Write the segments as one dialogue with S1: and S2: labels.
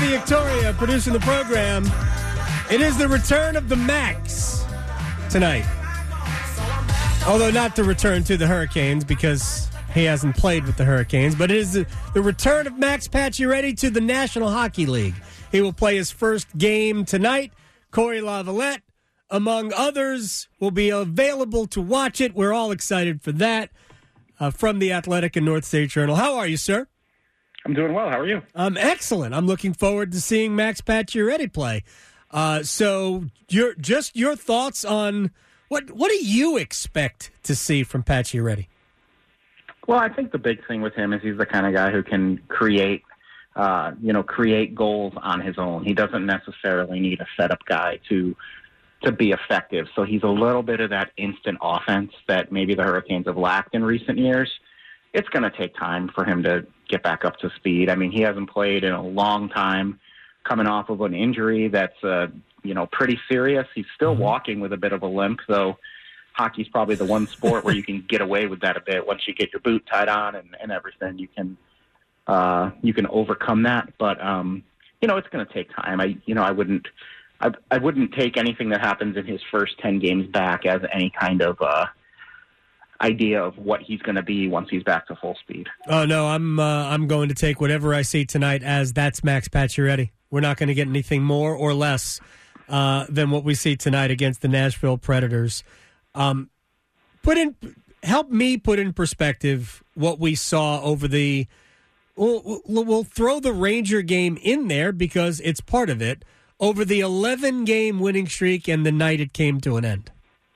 S1: Victoria producing the program. It is the return of the Max tonight. Although not the return to the Hurricanes because he hasn't played with the Hurricanes, but it is the return of Max Pacioretty to the National Hockey League. He will play his first game tonight. Corey Lavalette, among others, will be available to watch it. We're all excited for that. From The Athletic and North State Journal. How are you, sir?
S2: I'm doing well. How are you?
S1: I'm excellent. I'm looking forward to seeing Max Pacioretty play. So your thoughts on what do you expect to see from Pacioretty?
S2: Well, I think the big thing with him is he's the kind of guy who can create goals on his own. He doesn't necessarily need a setup guy to be effective. So he's a little bit of that instant offense that maybe the Hurricanes have lacked in recent years. It's going to take time for him to get back up to speed. I mean, he hasn't played in a long time, coming off of an injury that's pretty serious. He's still walking with a bit of a limp, though hockey's probably the one sport where you can get away with that a bit. Once you get your boot tied on and everything, you can overcome that. But it's going to take time. I wouldn't take anything that happens in his first 10 games back as any kind of idea of what he's going to be once he's back to full speed.
S1: Oh no, I'm going to take whatever I see tonight as that's Max Pacioretty. We're not going to get anything more or less than what we see tonight against the Nashville Predators. Help me put in perspective what we saw over the. We'll throw the Ranger game in there because it's part of it. Over the 11-game winning streak and the night it came to an end.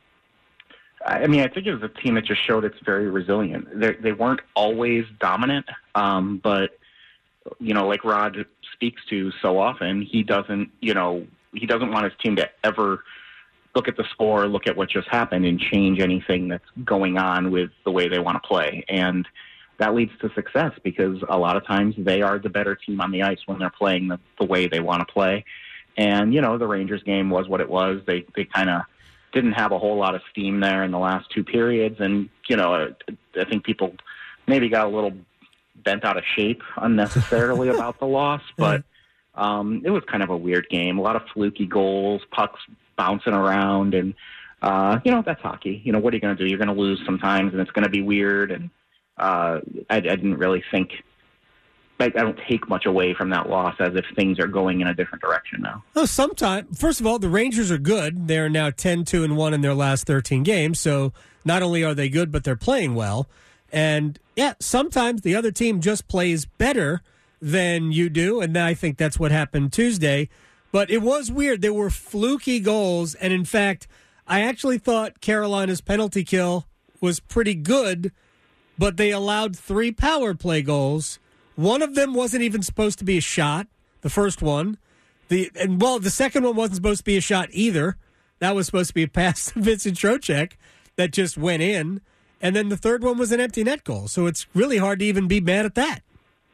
S2: I mean, I think it was a team that just showed it's very resilient. They weren't always dominant, but like Rod speaks to so often, he doesn't want his team to ever look at the score, look at what just happened, and change anything that's going on with the way they want to play. And that leads to success because a lot of times they are the better team on the ice when they're playing the way they want to play. And, the Rangers game was what it was. They kind of didn't have a whole lot of steam there in the last two periods. And, I think people maybe got a little bent out of shape unnecessarily about the loss. But it was kind of a weird game. A lot of fluky goals, pucks bouncing around. And, that's hockey. What are you going to do? You're going to lose sometimes, and it's going to be weird. And I didn't really think – I don't take much away from that loss as if things are going in a different direction now.
S1: Well, first of all, the Rangers are good. They're now 10-2-1 in their last 13 games. So not only are they good, but they're playing well. And, sometimes the other team just plays better than you do. And I think that's what happened Tuesday. But it was weird. There were fluky goals. And, in fact, I actually thought Carolina's penalty kill was pretty good, but they allowed 3 power play goals. One of them wasn't even supposed to be a shot, the first one. The second one wasn't supposed to be a shot either. That was supposed to be a pass to Vincent Trocheck that just went in. And then the third one was an empty net goal. So it's really hard to even be mad at that.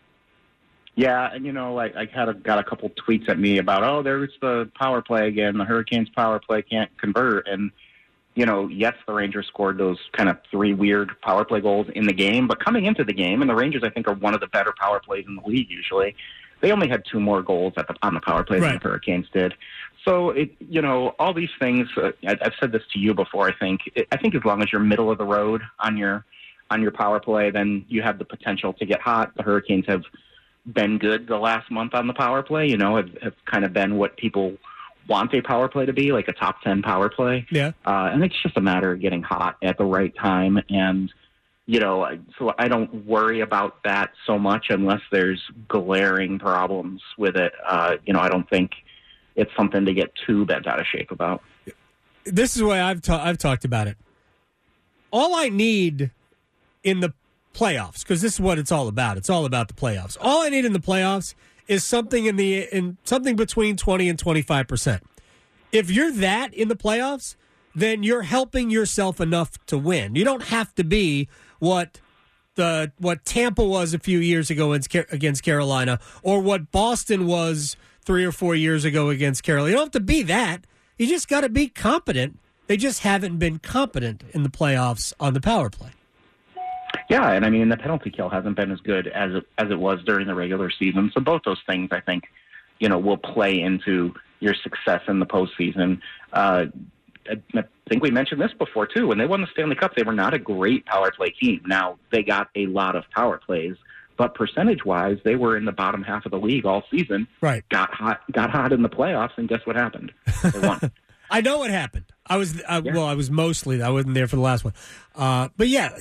S2: Yeah, and I got a couple tweets at me about, there's the power play again. The Hurricanes power play can't convert. And yes, the Rangers scored those kind of 3 weird power play goals in the game, but coming into the game, and the Rangers, I think, are one of the better power plays in the league usually, they only had 2 more goals on the power play than the Hurricanes did. So, all these things, I've said this to you before, I think as long as you're middle of the road on your power play, then you have the potential to get hot. The Hurricanes have been good the last month on the power play, have kind of been what people want a power play to be, like a top 10 power play.
S1: Yeah.
S2: And it's just a matter of getting hot at the right time. And, so I don't worry about that so much unless there's glaring problems with it. I don't think it's something to get too bent out of shape about.
S1: This is the way I've talked about it. All I need in the playoffs, because this is what it's all about. It's all about the playoffs. All I need in the playoffs is something in something between 20 and 25%. If you're that in the playoffs, then you're helping yourself enough to win. You don't have to be what Tampa was a few years ago against Carolina, or what Boston was 3 or 4 years ago against Carolina. You don't have to be that. You just got to be competent. They just haven't been competent in the playoffs on the power play.
S2: Yeah, and I mean, the penalty kill hasn't been as good as it was during the regular season. So both those things, I think, will play into your success in the postseason. I think we mentioned this before, too. When they won the Stanley Cup, they were not a great power play team. Now, they got a lot of power plays, but percentage-wise, they were in the bottom half of the league all season.
S1: Right.
S2: Got hot in the playoffs, and guess what happened? They won.
S1: I know what happened. I wasn't there for the last one. But yeah,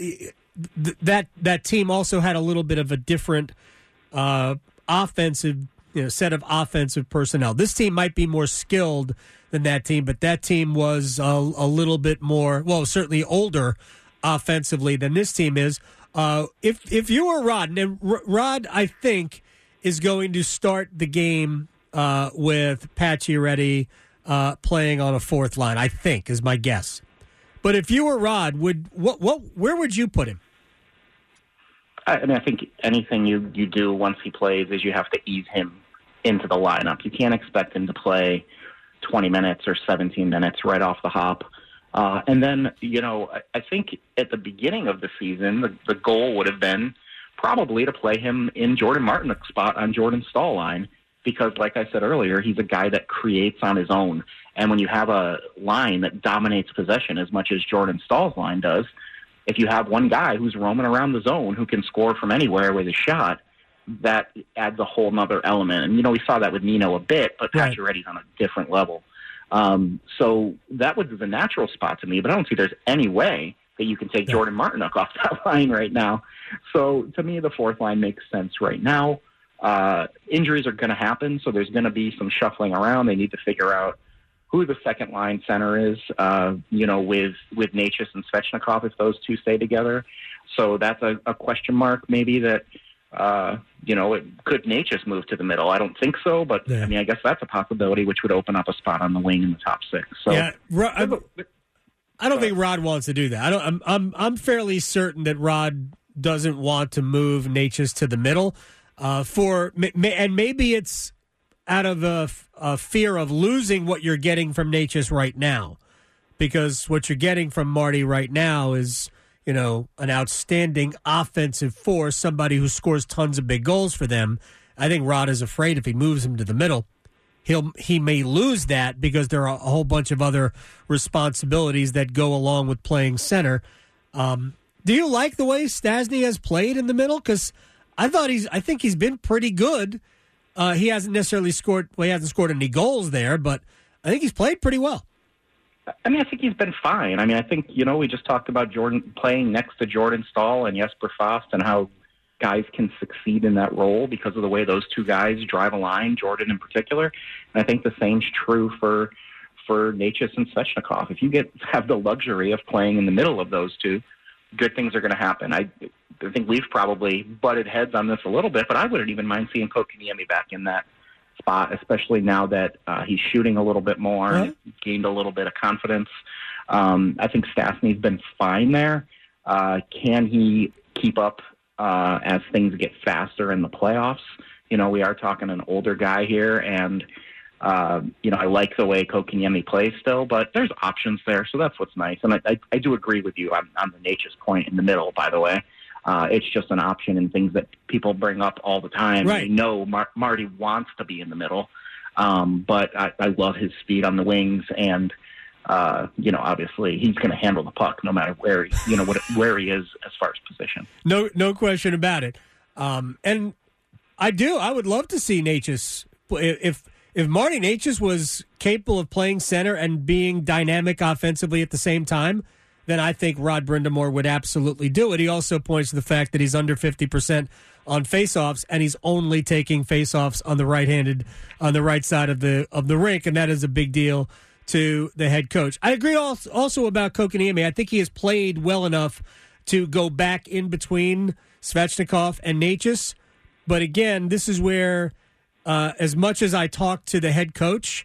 S1: that team also had a little bit of a different offensive set of offensive personnel. This team might be more skilled than that team, but that team was a little bit more, certainly older offensively than this team is. If you were Rod, and Rod, I think, is going to start the game with Pacioretty playing on a fourth line, I think, is my guess. But if you were Rod, where would you put him?
S2: I mean, I think anything you do once he plays is you have to ease him into the lineup. You can't expect him to play 20 minutes or 17 minutes right off the hop. And then, I think at the beginning of the season, the goal would have been probably to play him in Jordan Martinook's spot on Jordan Staal line because, like I said earlier, he's a guy that creates on his own. And when you have a line that dominates possession as much as Jordan Staal's line does, if you have one guy who's roaming around the zone who can score from anywhere with a shot, that adds a whole nother element. And, we saw that with Nino a bit, but Pacioretty's on a different level. So that was the natural spot to me, but I don't see there's any way that you can take Jordan Martinook off that line right now. So to me, the fourth line makes sense right now. Injuries are going to happen, so there's going to be some shuffling around. They need to figure out who the second line center is, with Necas and Svechnikov if those two stay together. So that's a question mark maybe that, could Necas move to the middle? I don't think so, but I mean, I guess that's a possibility, which would open up a spot on the wing in the top six. So
S1: I don't think Rod wants to do that. I'm fairly certain that Rod doesn't want to move Necas to the middle and maybe it's out of a fear of losing what you're getting from Necas right now, because what you're getting from Marty right now is, an outstanding offensive force, somebody who scores tons of big goals for them. I think Rod is afraid if he moves him to the middle, he may lose that because there are a whole bunch of other responsibilities that go along with playing center. Do you like the way Stastny has played in the middle? Because I think he's been pretty good. He hasn't necessarily scored. Well, he hasn't scored any goals there, but I think he's played pretty well.
S2: I mean, I think he's been fine. I mean, I think, we just talked about Jordan playing next to Jordan Staal and Jesper Fast and how guys can succeed in that role because of the way those two guys drive a line, Jordan in particular. And I think the same's true for Necas and Svechnikov. If you have the luxury of playing in the middle of those two, good things are going to happen. I think we've probably butted heads on this a little bit, but I wouldn't even mind seeing Kotkaniemi back in that spot, especially now that he's shooting a little bit more and gained a little bit of confidence. I think Stastny's been fine there. Can he keep up as things get faster in the playoffs? We are talking an older guy here, and I like the way Kotkaniemi plays still, but there's options there, so that's what's nice. And I do agree with you on the Necas point in the middle, by the way. It's just an option and things that people bring up all the time.
S1: Right.
S2: They know Marty wants to be in the middle, but I love his speed on the wings, and obviously he's going to handle the puck no matter where where he is as far as position.
S1: No question about it. And I would love to see Necas if Marty Necas was capable of playing center and being dynamic offensively at the same time, then I think Rod Brind'Amour would absolutely do it. He also points to the fact that he's under 50% on faceoffs, and he's only taking faceoffs on the right side of the rink, and that is a big deal to the head coach. I agree also about Kotkaniemi. I think he has played well enough to go back in between Svechnikov and Necas. But again, this is where, as much as I talk to the head coach,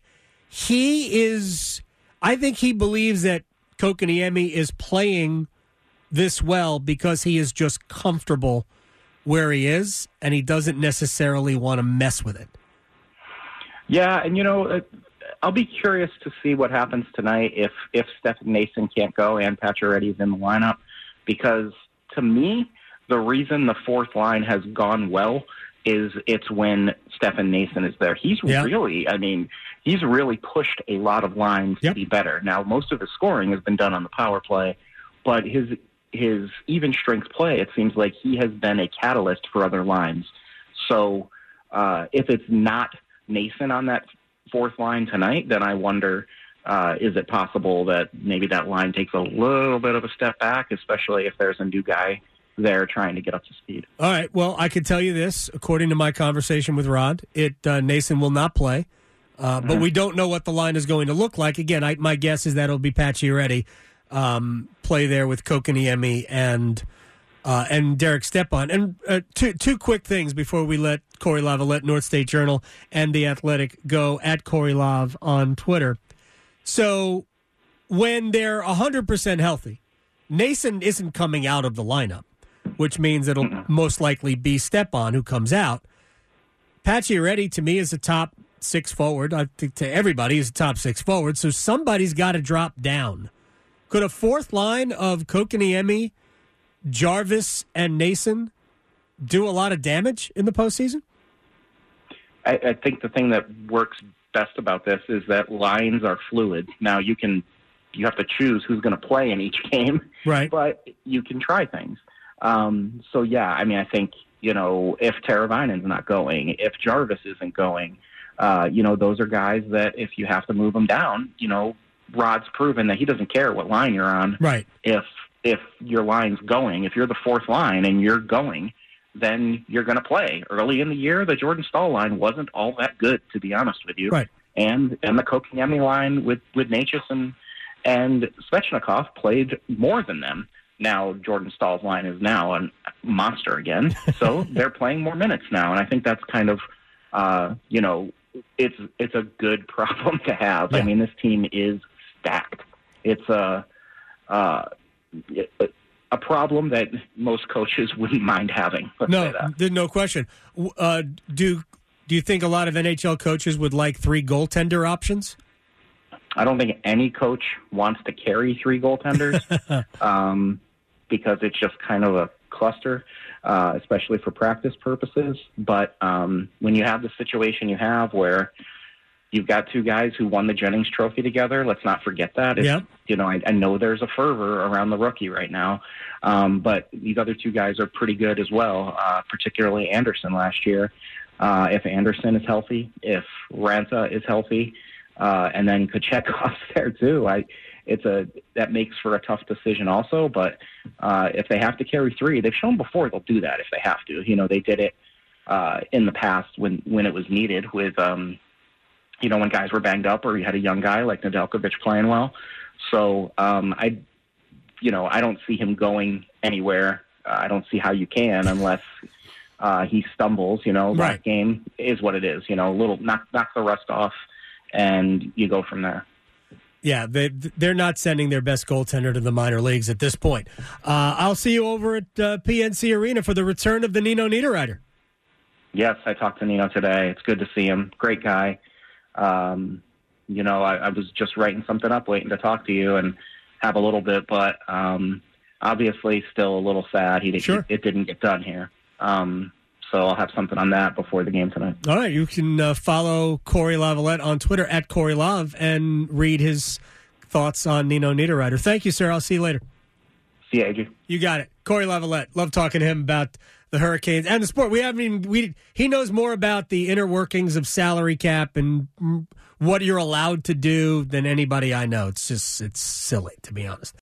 S1: I think he believes that Kotkaniemi is playing this well because he is just comfortable where he is, and he doesn't necessarily want to mess with it.
S2: Yeah, and I'll be curious to see what happens tonight if Stefan Mason can't go and Pacioretty's in the lineup, because to me, the reason the fourth line has gone well it's when Stefan Noesen is there. He's really pushed a lot of lines to be better. Now, most of his scoring has been done on the power play, but his even strength play, it seems like he has been a catalyst for other lines. So if it's not Noesen on that fourth line tonight, then I wonder, is it possible that maybe that line takes a little bit of a step back, especially if there's a new guy there trying to get up to speed.
S1: All right. Well, I can tell you this, according to my conversation with Rod, Noesen will not play, but we don't know what the line is going to look like. Again, my guess is that it'll be Pacioretty play there with Kotkaniemi and Derek Stepan. And two quick things before we let Corey Lavalette, North State Journal, and The Athletic go at Corey Lav on Twitter. So when they're 100% healthy, Noesen isn't coming out of the lineup, which means it'll most likely be Stepan who comes out. Pacioretty, to me, is a top six forward. I think to everybody, is a top six forward. So somebody's got to drop down. Could a fourth line of Kotkaniemi, Jarvis, and Noesen do a lot of damage in the postseason?
S2: I think the thing that works best about this is that lines are fluid. Now, you have to choose who's going to play in each game,
S1: right?
S2: But you can try things. I think, if Teravainen's not going, if Jarvis isn't going, those are guys that if you have to move them down, Rod's proven that he doesn't care what line you're on.
S1: Right.
S2: If your line's going, if you're the fourth line and you're going, then you're going to play. Early in the year, the Jordan Staal line wasn't all that good, to be honest with you.
S1: Right.
S2: And the Kotkaniemi line with Necas and Svechnikov played more than them. Now, Jordan Staal's line is now a monster again, so they're playing more minutes now. And I think that's kind of, it's a good problem to have. Yeah. I mean, this team is stacked. It's a problem that most coaches wouldn't mind having.
S1: There's no question. Do you think a lot of NHL coaches would like 3 goaltender options?
S2: I don't think any coach wants to carry 3 goaltenders because it's just kind of a cluster, especially for practice purposes. But when you have the situation you have where you've got 2 guys who won the Jennings Trophy together, let's not forget that. I know there's a fervor around the rookie right now, but these other 2 guys are pretty good as well, particularly Anderson last year. If Anderson is healthy, if Ranta is healthy, and then Kachekhov's there too. That makes for a tough decision also. But if they have to carry 3, they've shown before they'll do that if they have to. They did it in the past when it was needed with when guys were banged up or you had a young guy like Nedeljkovic playing well. So I don't see him going anywhere. I don't see how you can unless he stumbles.
S1: Right.
S2: That game is what it is. A little knock the rust off. And you go from there.
S1: Yeah, they're not sending their best goaltender to the minor leagues at this point. I'll see you over at PNC Arena for the return of the Nino Niederreiter.
S2: Yes, I talked to Nino today. It's good to see him. Great guy. I was just writing something up, waiting to talk to you and have a little bit, but obviously still a little sad. It didn't get done here. So I'll have something on that before the game tonight.
S1: All right. You can follow Corey Lavalette on Twitter at Corey Lav and read his thoughts on Nino Niederreiter. Thank you, sir. I'll see you later.
S2: See you, AJ.
S1: You got it. Corey Lavalette. Love talking to him about the Hurricanes and the sport. He knows more about the inner workings of salary cap and what you're allowed to do than anybody I know. It's silly, to be honest.